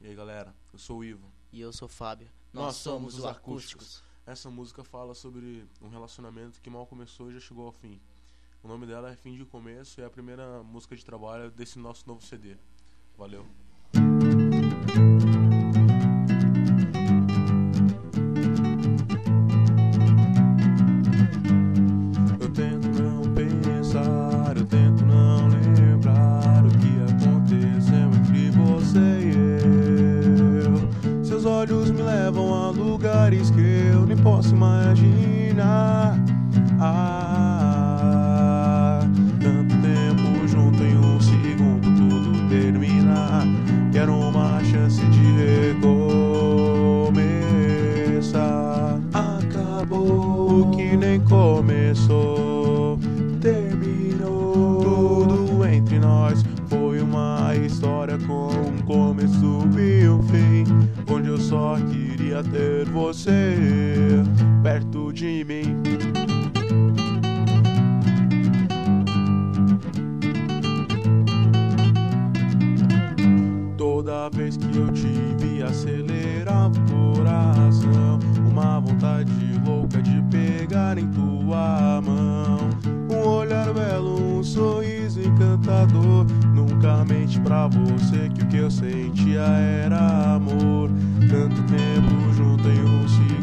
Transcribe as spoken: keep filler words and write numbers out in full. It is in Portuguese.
E aí galera, eu sou o Ivo. E eu sou o Fábio. Nós, Nós somos somos os os Acústicos. Acústicos. Essa música fala sobre um relacionamento que mal começou e já chegou ao fim. O nome dela é Fim de Começo e é a primeira música de trabalho desse nosso novo C D. Valeu. Eu tento não pensar, eu tento não lembrar o que aconteceu entre você e eu. Seus olhos me levam a lugares que eu nem posso imaginar. Ah, tanto tempo junto, em um segundo tudo terminar. Quero uma chance de recomeçar. Acabou o que nem começou, terminou. Tudo entre nós foi uma história com um começo e um fim, onde eu só queria ter você perto de mim. Toda vez que eu te vi acelerava o coração, uma vontade louca de pegar em tua mão. Um olhar belo, um sorriso encantador. Nunca mente pra você que o que eu sentia era amor. Tanto tempo junto em um segundo